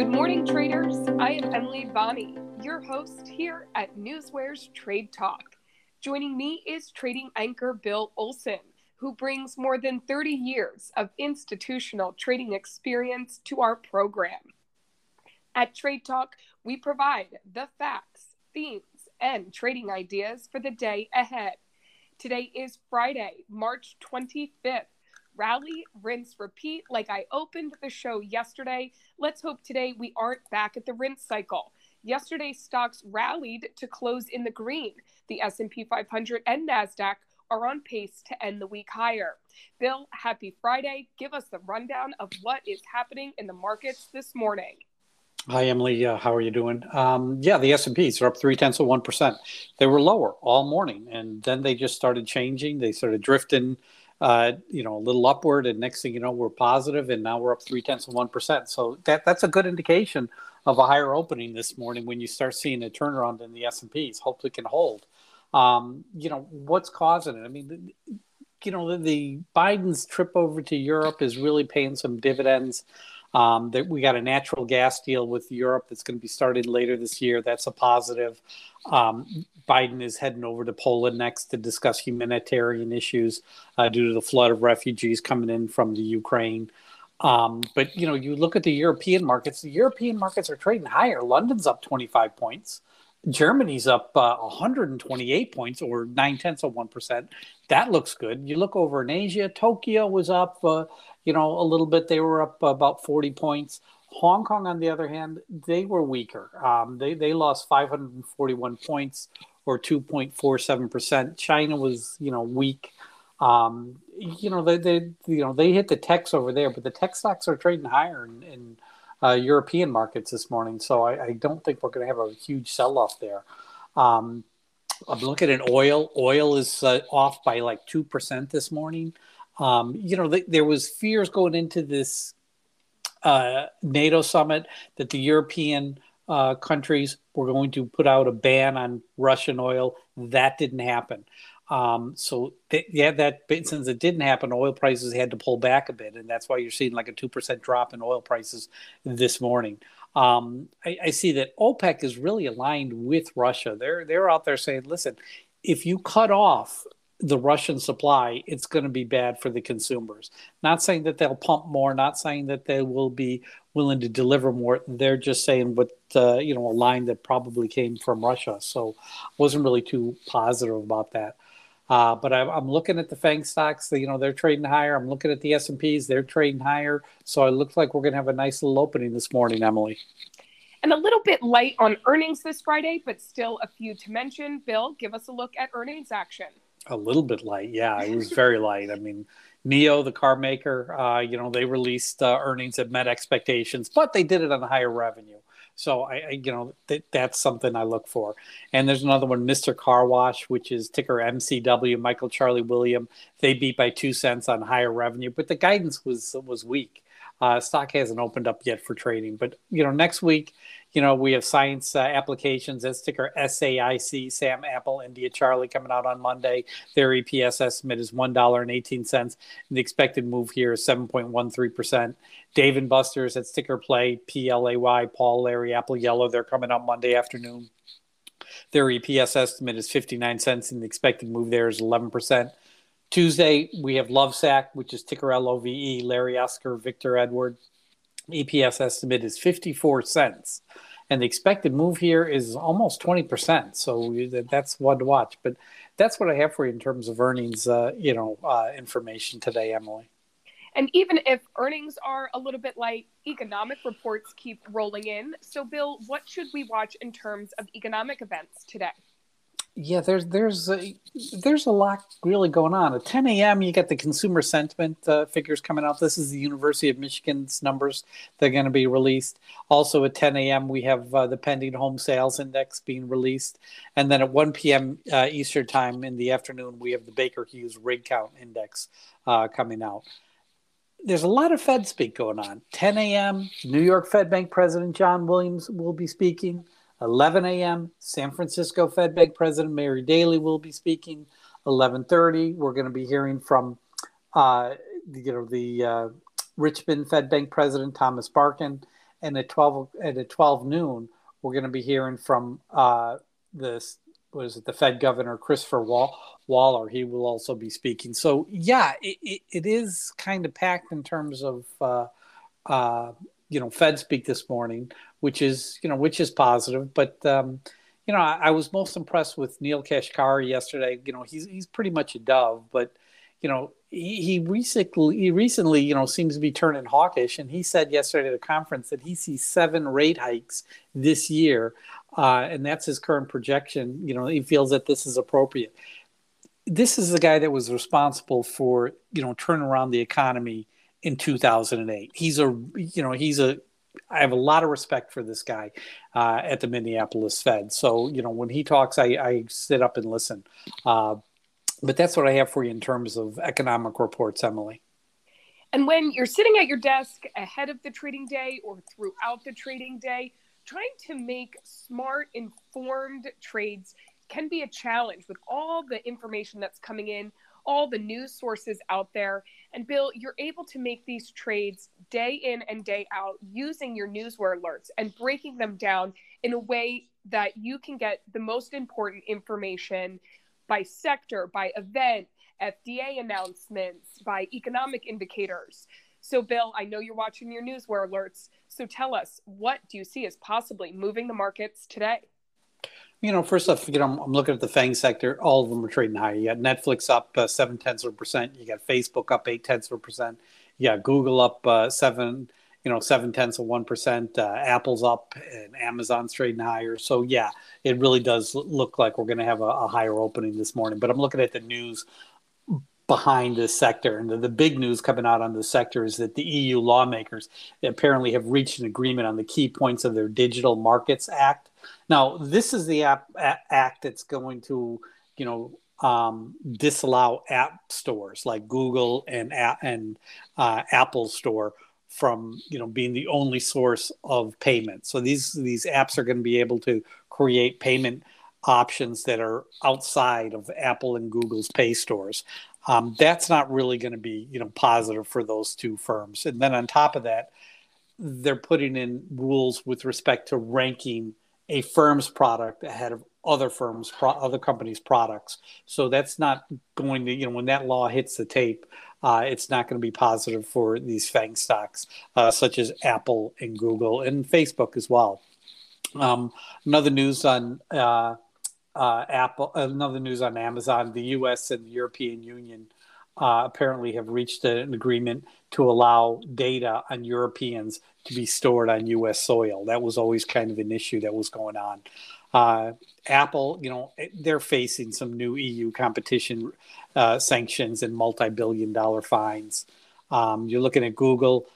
Good morning, traders. I am Emily Bonney, your host here at Newsware's Trade Talk. Joining me is trading anchor Bill Olson, who brings more than 30 years of institutional trading experience to our program. At Trade Talk, we provide the facts, themes, and trading ideas for the day ahead. Today is Friday, March 25th. Rally, rinse, repeat. Like I opened the show yesterday, let's hope today we aren't back at the rinse cycle. Yesterday's stocks rallied to close in the green. The S&P 500 and NASDAQ are on pace to end the week higher. Bill, happy Friday. Give us the rundown of what is happening in the markets this morning. Hi, Emily. How are you doing? The S&Ps are up 0.3%. They were lower all morning, and then they just started changing. They started drifting, a little upward, and next thing you know, we're positive, and now we're up 0.3%. So that's a good indication of a higher opening this morning when you start seeing a turnaround in the S&Ps. Hopefully, it can hold. What's causing it? I mean, the Biden's trip over to Europe is really paying some dividends. We got a natural gas deal with Europe that's going to be started later this year. That's a positive. Biden is heading over to Poland next to discuss humanitarian issues due to the flood of refugees coming in from the Ukraine. But you look at the European markets. The European markets are trading higher. London's up 25 points. Germany's up 128 points, or 0.9%. That looks good. You look over in Asia, Tokyo was up, a little bit. They were up about 40 points. Hong Kong, on the other hand, they were weaker. They lost 541 points, or 2.47%. China was, weak. They hit the techs over there, but the tech stocks are trading higher in European markets this morning. So I don't think we're going to have a huge sell-off there. I'm looking at oil. Oil is off by like 2% this morning. There was fears going into this NATO summit that the European countries were going to put out a ban on Russian oil. That didn't happen. Since it didn't happen, oil prices had to pull back a bit, and that's why you're seeing like a 2% drop in oil prices this morning. I see that OPEC is really aligned with Russia. They're out there saying, listen, if you cut off the Russian supply, it's going to be bad for the consumers. Not saying that they'll pump more, not saying that they will be willing to deliver more. They're just saying a line that probably came from Russia. So wasn't really too positive about that. But I'm looking at the FANG stocks. They're trading higher. I'm looking at the S&Ps. They're trading higher. So it looks like we're going to have a nice little opening this morning, Emily. And a little bit light on earnings this Friday, but still a few to mention. Bill, give us a look at earnings action. A little bit light. Yeah, it was very light. I mean, NIO, the car maker, they released earnings that met expectations, but they did it on higher revenue. So that's something I look for. And there's another one, Mr. Car Wash, which is ticker MCW, Michael Charlie William. They beat by 2 cents on higher revenue, but the guidance was weak. Stock hasn't opened up yet for trading, but next week, we have Science Applications. That's ticker SAIC, Sam Apple India Charlie, coming out on Monday. Their EPS estimate is $1.18, and the expected move here is 7.13%. Dave & Buster's, that's ticker play PLAY, Paul, Larry, Apple, Yellow. They're coming out Monday afternoon. Their EPS estimate is 59 cents, and the expected move there is 11%. Tuesday, we have Lovesac, which is ticker LOVE, Larry, Oscar, Victor, Edward. EPS estimate is 54 cents. And the expected move here is almost 20%. So that's one to watch. But that's what I have for you in terms of earnings, information today, Emily. And even if earnings are a little bit light, economic reports keep rolling in. So, Bill, what should we watch in terms of economic events today? Yeah, there's a lot really going on. At 10 a.m., you get the consumer sentiment figures coming out. This is the University of Michigan's numbers. They're going to be released. Also at 10 a.m., we have the pending home sales index being released. And then at 1 p.m. Eastern time in the afternoon, we have the Baker Hughes rig count index coming out. There's a lot of Fed speak going on. 10 a.m., New York Fed Bank President John Williams will be speaking. 11 a.m., San Francisco Fed Bank President Mary Daly will be speaking. 11:30, we're going to be hearing from the Richmond Fed Bank President Thomas Barkin. and at 12 noon, we're going to be hearing from the Fed Governor Christopher Waller. He will also be speaking. So yeah, it is kind of packed in terms of Fed speak this morning, which is positive. But I was most impressed with Neil Kashkari yesterday. He's pretty much a dove, but he recently seems to be turning hawkish, and he said yesterday at a conference that he sees 7 rate hikes this year, and that's his current projection. He feels that this is appropriate. This is the guy that was responsible for turning around the economy in 2008. I have a lot of respect for this guy at the Minneapolis Fed. So when he talks, I sit up and listen. But that's what I have for you in terms of economic reports, Emily. And when you're sitting at your desk ahead of the trading day or throughout the trading day, trying to make smart, informed trades can be a challenge with all the information that's coming in, all the news sources out there. And Bill, you're able to make these trades day in and day out using your Newsware alerts and breaking them down in a way that you can get the most important information by sector, by event, FDA announcements, by economic indicators. So Bill, I know you're watching your Newsware alerts. So tell us, what do you see as possibly moving the markets today? First off, I'm looking at the FANG sector. All of them are trading high. You got Netflix up 0.7%. You got Facebook up 0.8%. You got Google up 0.7%. Apple's up, and Amazon's trading higher. So yeah, it really does look like we're going to have a higher opening this morning. But I'm looking at the news behind this sector, and the big news coming out on the sector is that the EU lawmakers apparently have reached an agreement on the key points of their Digital Markets Act. Now, this is the act that's going to, disallow app stores like Google and Apple Store from, being the only source of payment. So these apps are going to be able to create payment options that are outside of Apple and Google's pay stores. That's not really going to be, positive for those two firms. And then on top of that, they're putting in rules with respect to ranking a firm's product ahead of other companies' products. So that's not going to, when that law hits the tape, it's not going to be positive for these FANG stocks, such as Apple and Google and Facebook as well. Another news on another news on Amazon. The U.S. and the European Union apparently have reached an agreement to allow data on Europeans to be stored on U.S. soil. That was always kind of an issue that was going on. Apple, they're facing some new EU competition sanctions and multi-billion-dollar fines. You're looking at Google.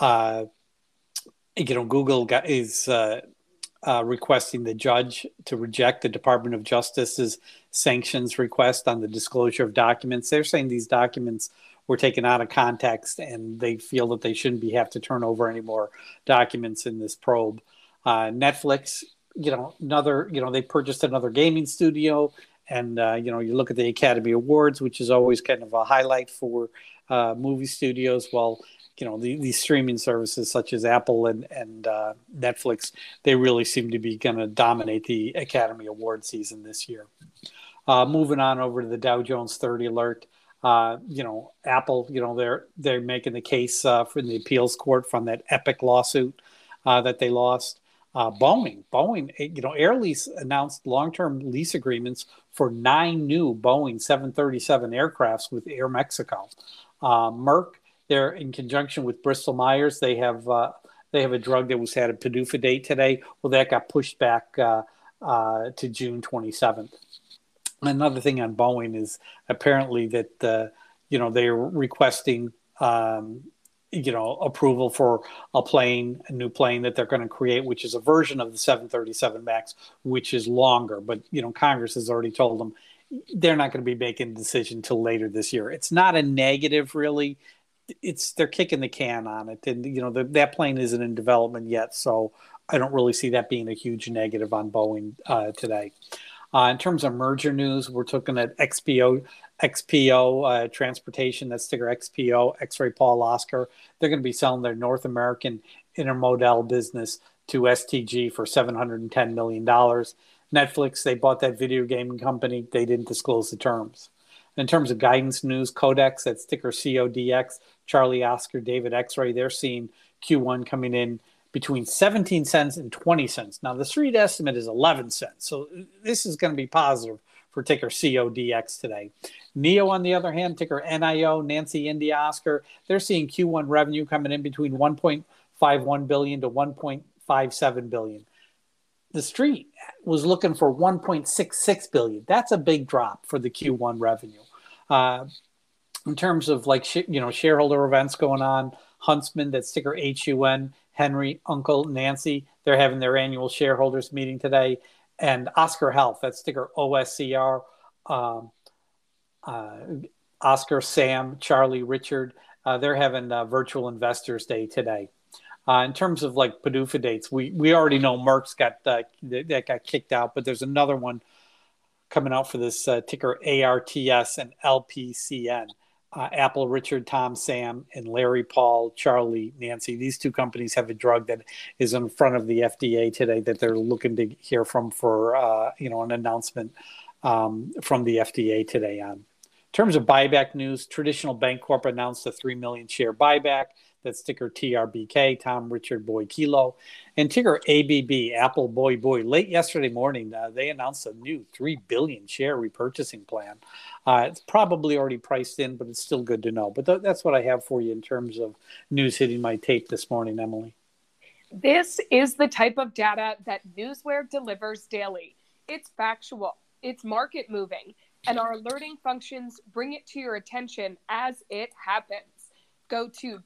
Google is requesting the judge to reject the Department of Justice's sanctions request on the disclosure of documents. They're saying these documents were taken out of context, and they feel that they shouldn't have to turn over any more documents in this probe. Netflix, they purchased another gaming studio, and you look at the Academy Awards, which is always kind of a highlight for movie studios. Well, these streaming services such as Apple and Netflix, they really seem to be going to dominate the Academy Award season this year. Moving on over to the Dow Jones 30 alert. Apple, they're making the case for the appeals court from that Epic lawsuit that they lost. Boeing, Air Lease announced long-term lease agreements for 9 new Boeing 737 aircrafts with Air Mexico. Merck, they're in conjunction with Bristol Myers. They have a drug that had a PDUFA date today. Well, that got pushed back to June 27th. Another thing on Boeing is apparently that they're requesting approval for a new plane that they're going to create, which is a version of the 737 MAX, which is longer. But Congress has already told them they're not going to be making a decision till later this year. It's not a negative, really. They're kicking the can on it, and that plane isn't in development yet, so I don't really see that being a huge negative on Boeing today. In terms of merger news, we're looking at XPO Transportation, that's ticker XPO, X-Ray Paul Oscar. They're going to be selling their North American intermodal business to STG for $710 million. Netflix, they bought that video gaming company. They didn't disclose the terms. In terms of guidance news, Codex, that's ticker CODX, Charlie Oscar David X-Ray, they're seeing Q1 coming in between 17 cents and 20 cents. Now, the street estimate is 11 cents. So this is going to be positive for ticker CODX today. NEO, on the other hand, ticker NIO, Nancy India Oscar, they're seeing Q1 revenue coming in between 1.51 billion to 1.57 billion. The street was looking for 1.66 billion. That's a big drop for the Q1 revenue. In terms of shareholder events going on, Huntsman, that's ticker HUN, Henry, Uncle, Nancy, they're having their annual shareholders meeting today. And Oscar Health, that's ticker OSCR, Oscar, Sam, Charlie, Richard, they're having virtual investors day today. In terms of PDUFA dates, we already know Merck's got that got kicked out, but there's another one coming out for this ticker ARTS and LPCN. Apple, Richard, Tom, Sam, and Larry, Paul, Charlie, Nancy. These two companies have a drug that is in front of the FDA today that they're looking to hear from for an announcement from the FDA today on. In terms of buyback news, Traditional Bancorp announced a 3 million share buyback. That's ticker TRBK, Tom, Richard, Boy, Kilo. And ticker ABB, Apple, Boy. Late yesterday morning, they announced a new 3 billion share repurchasing plan. It's probably already priced in, but it's still good to know. But that's what I have for you in terms of news hitting my tape this morning, Emily. This is the type of data that Newsware delivers daily. It's factual, it's market moving, and our alerting functions bring it to your attention as it happens. Go to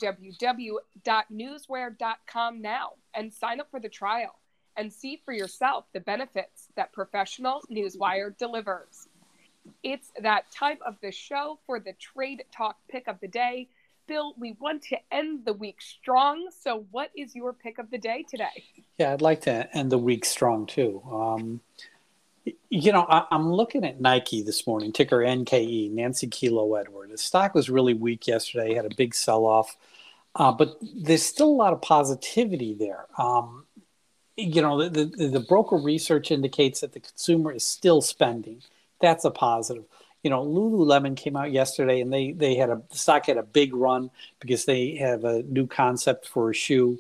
www.newsware.com now and sign up for the trial and see for yourself the benefits that professional Newswire delivers. It's that time of the show for the Trade Talk pick of the day. Bill, we want to end the week strong. So what is your pick of the day today? Yeah, I'd like to end the week strong too. I'm looking at Nike this morning, ticker NKE, Nancy Kilo Edward. The stock was really weak yesterday, had a big sell-off, but there's still a lot of positivity there. The broker research indicates that the consumer is still spending. That's a positive. Lululemon came out yesterday, and the stock had a big run because they have a new concept for a shoe.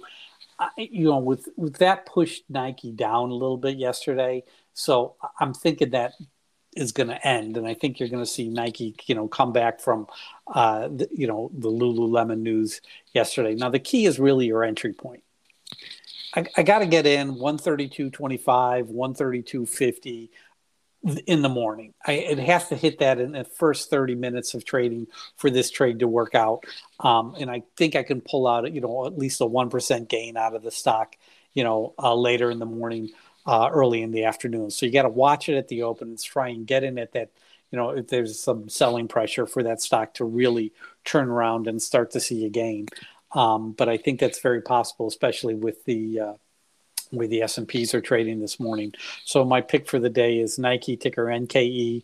With that pushed Nike down a little bit yesterday. So I'm thinking that is going to end, and I think you're going to see Nike, come back from, the Lululemon news yesterday. Now the key is really your entry point. I got to get in 132.25, 132.50 in the morning. It has to hit that in the first 30 minutes of trading for this trade to work out, and I think I can pull out, at least a 1% gain out of the stock, later in the morning. Early in the afternoon. So you got to watch it at the open and try and get in at that, if there's some selling pressure for that stock to really turn around and start to see a gain. But I think that's very possible, especially with the way the S&Ps are trading this morning. So my pick for the day is Nike, ticker NKE,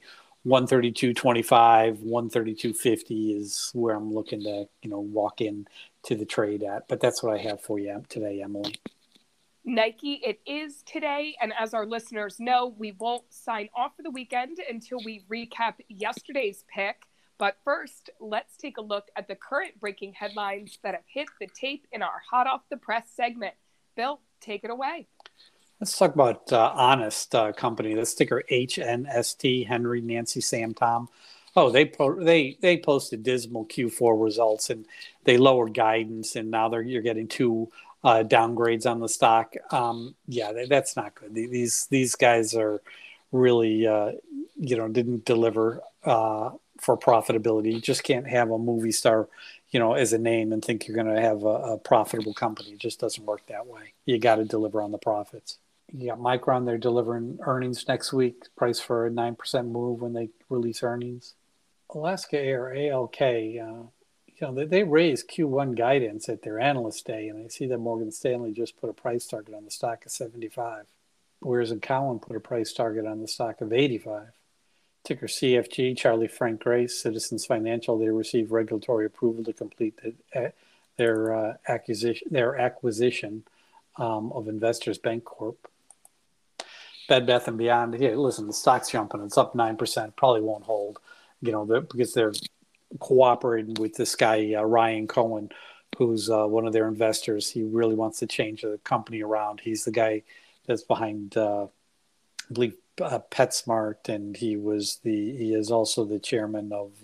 132.25, 132.50 is where I'm looking to, walk in to the trade at. But that's what I have for you today, Emily. Nike, it is today, and as our listeners know, we won't sign off for the weekend until we recap yesterday's pick. But first, let's take a look at the current breaking headlines that have hit the tape in our Hot Off the Press segment. Bill, take it away. Let's talk about Honest Company. That's ticker HNST, Henry, Nancy, Sam, Tom. Oh, they posted dismal Q4 results, and they lowered guidance, and now you're getting two downgrades on the stock. That's not good. These guys are really didn't deliver for profitability. You just can't have a movie star as a name and think you're going to have a profitable company. It just doesn't work that way. You got to deliver on the profits. You got Micron, they're delivering earnings next week, price for a 9% move when they release earnings. Alaska Air, ALK, they raised Q1 guidance at their analyst day, and I see that Morgan Stanley just put a price target on the stock of 75, whereas Cowen put a price target on the stock of 85. Ticker CFG, Charlie Frank Grace, Citizens Financial, they received regulatory approval to complete the acquisition of Investors Bancorp. Bed Bath and Beyond. Yeah, listen, the stock's jumping. It's up 9%. Probably won't hold, because they're cooperating with this guy Ryan Cohen, who's one of their investors. He really wants to change the company around. He's the guy that's behind, I believe, PetSmart, and he is also the chairman of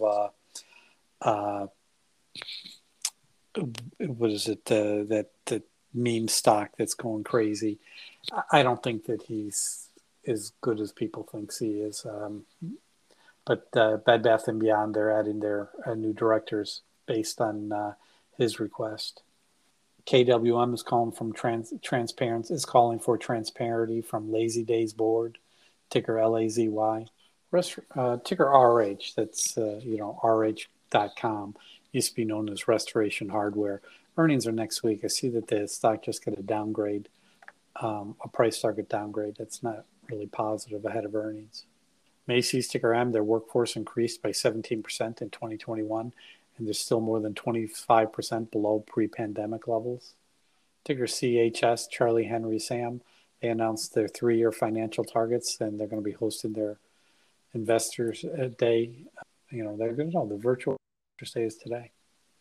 what is it, that meme stock that's going crazy. I don't think that he's as good as people think he is. But Bed Bath and Beyond, they're adding their new directors based on his request. KWM is calling from transparency, is calling for transparency from Lazy Days board, ticker LAZY. Ticker RH. That's RH.com. Used to be known as Restoration Hardware. Earnings are next week. I see that the stock just got a downgrade, a price target downgrade. That's not really positive ahead of earnings. Macy's, ticker M, their workforce increased by 17% in 2021, and they're still more than 25% below pre-pandemic levels. Ticker CHS, Charlie Henry Sam, they announced their 3-year financial targets, and they're going to be hosting their Investors Day. They're going to know the virtual Investors Day is today.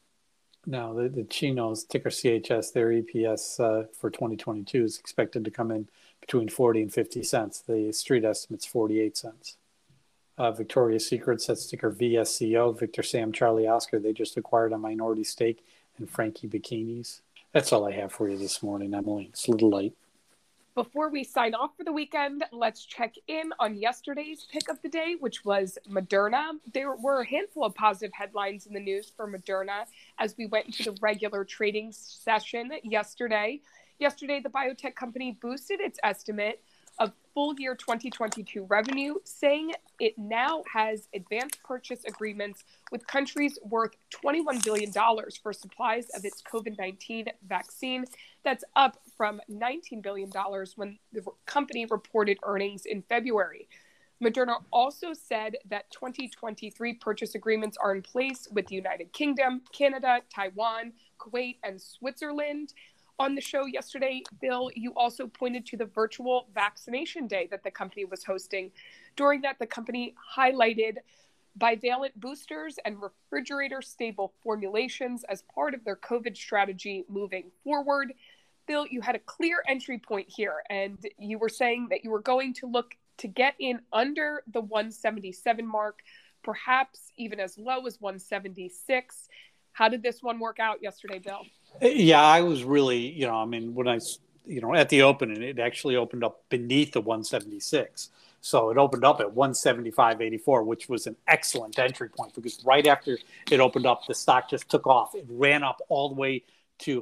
Now, the Chinos, ticker CHS, their EPS for 2022 is expected to come in between 40 and 50 cents. The street estimate's 48 cents. Victoria's Secret, that's ticker VSCO, Victor Sam Charlie Oscar. They just acquired a minority stake in Frankie Bikinis. That's all I have for you this morning, Emily. It's a little late. Before we sign off for the weekend, let's check in on yesterday's pick of the day, which was Moderna. There were a handful of positive headlines in the news for Moderna as we went into the regular trading session yesterday. Yesterday, the biotech company boosted its estimate of full year 2022 revenue, saying it now has advanced purchase agreements with countries worth $21 billion for supplies of its COVID-19 vaccine. That's up from $19 billion when the company reported earnings in February. Moderna also said that 2023 purchase agreements are in place with the United Kingdom, Canada, Taiwan, Kuwait, and Switzerland. On the show yesterday, Bill, you also pointed to the virtual vaccination day that the company was hosting. During that, the company highlighted bivalent boosters and refrigerator-stable formulations as part of their COVID strategy moving forward. Bill, you had a clear entry point here, and you were saying that you were going to look to get in under the 177 mark, perhaps even as low as 176. How did this one work out yesterday, Bill? Yeah, I was really, when I, at the opening, it actually opened up beneath the 176. So it opened up at 175.84, which was an excellent entry point because right after it opened up, the stock just took off. It ran up all the way to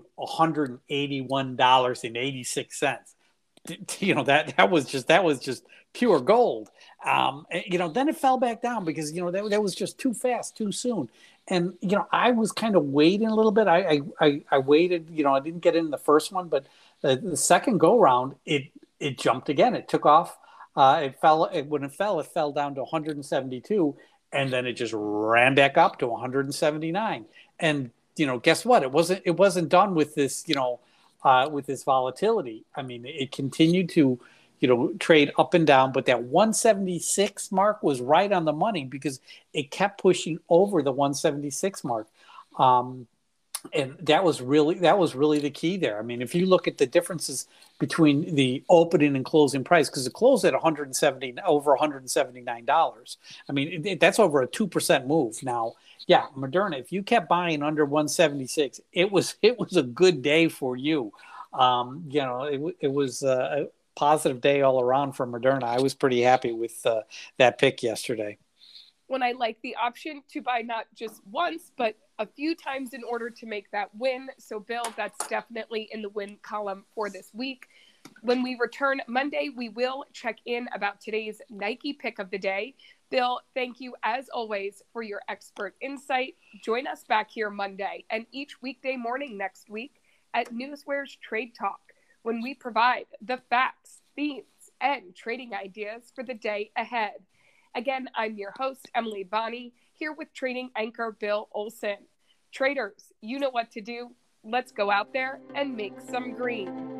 $181.86. That was just pure gold. Then it fell back down because that was just too fast, too soon. And I was kind of waiting a little bit. I waited. I didn't get in the first one, but the second go round, it jumped again. It took off. It fell. When it fell down to 172, and then it just ran back up to 179. And guess what? It wasn't done with this. With this volatility. I mean, it continued to, trade up and down, but that 176 mark was right on the money because it kept pushing over the 176 mark. And that was really the key there. I mean, if you look at the differences between the opening and closing price, because it closed at over $179. I mean, that's over a 2% move. Now, yeah, Moderna, if you kept buying under 176, it was a good day for you. It was a positive day all around for Moderna. I was pretty happy with that pick yesterday. When I like the option to buy not just once, but a few times in order to make that win. So, Bill, that's definitely in the win column for this week. When we return Monday, we will check in about today's Nike pick of the day. Bill, thank you as always for your expert insight. Join us back here Monday and each weekday morning next week at Newsware's Trade Talk, when we provide the facts, themes, and trading ideas for the day ahead. Again, I'm your host, Emily Bonney, here with trading anchor Bill Olson. Traders, you know what to do. Let's go out there and make some green.